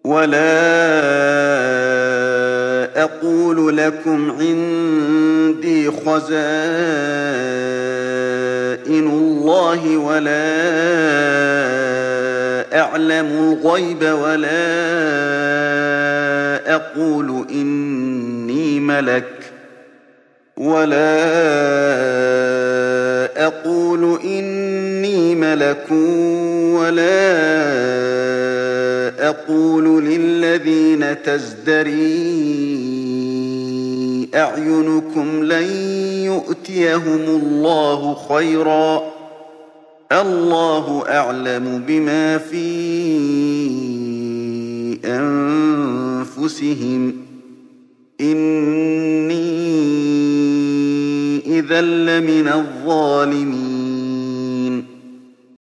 ولا أقول لكم عندي خزائن الله ولا أعلم الغيب ولا أقول إني ملك ولا أقول للذين تزدري أعينكم لن يؤتيهم الله خيرا الله أعلم بما في أنفسهم إني إذا لمن الظالمين